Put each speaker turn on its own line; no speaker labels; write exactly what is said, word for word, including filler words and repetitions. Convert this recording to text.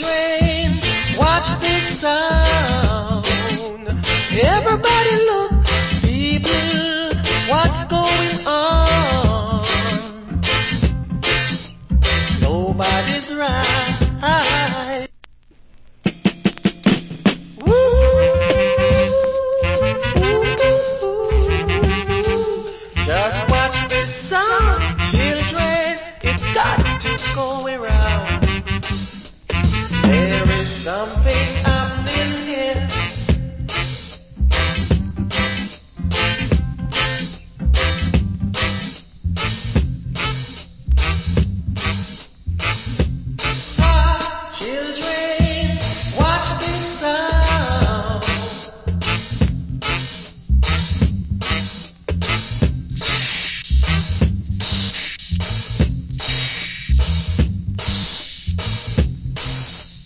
children, watch this sound. Everybody look, people, what's going on? Nobody's right. Just watch this sound, children, it got to go around. There is something